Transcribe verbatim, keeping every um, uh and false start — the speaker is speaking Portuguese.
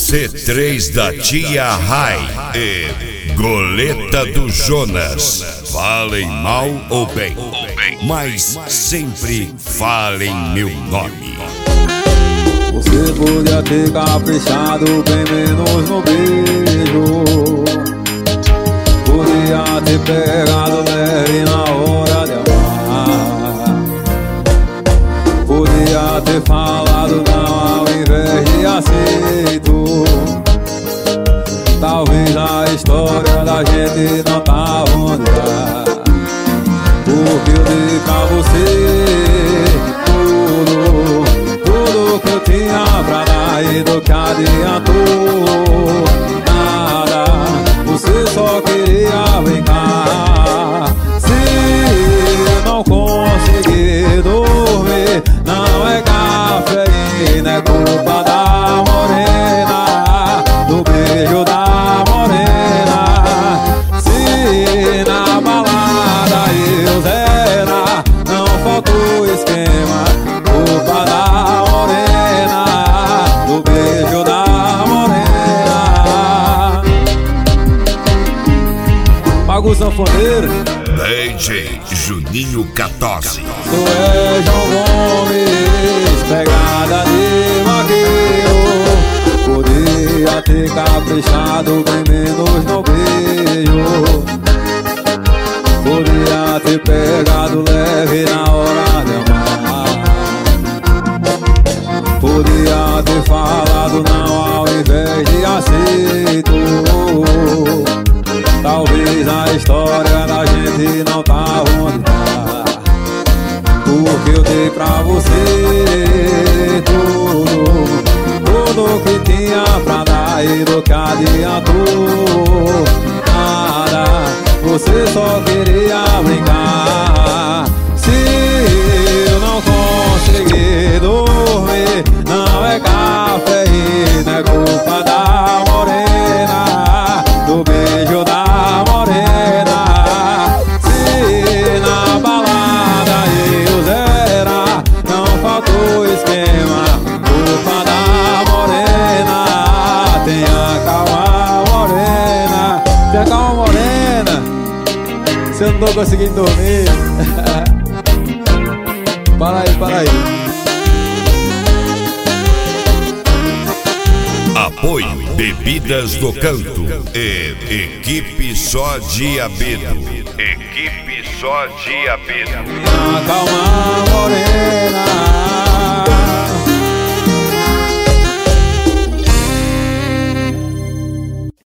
C três da Tia Rai e Goleta do Jonas. Falem mal ou bem, mas sempre falem meu nome. Você podia ter caprichado bem menos no beijo. Podia ter pegado leve na hora de amar. Podia ter falado não ao invés de aceito. Talvez a história da gente não tá onde tá, porque eu dei pra você tudo, tudo que eu tinha pra dar e do que adiantou nada. Você só queria brincar. Se eu não conseguir dormir, não é cafeína, é culpa da morena, do beijo da morena. Se na balada eu zera, não faltou esquema, culpa da morena, do beijo da morena. Paga o sanfoneiro, D J Juninho quatorze. tu és João Gomes, pegada de vaqueiro. Podia ter caprichado bem menos no beijo. Podia ter pegado leve na hora de amar. Podia ter falado não ao invés de aceito. Talvez a história da gente não tá onde tá, porque eu dei pra você tudo, tudo que tinha pra dar e do que adiantou nada. Você só queria brincar. Se eu não conseguir dormir, não é cafeína, é culpa da morena, do beijo da morena. Se na balada eu zera, não faltou esquema, culpa da morena. Tenha calma, morena, tenha calma, morena, se eu não tô conseguindo dormir. Para aí, para aí. Apoio Bebidas do Canto e Equipe Só Diabedo. Equipe Só Diabedo. Tenha calma, morena,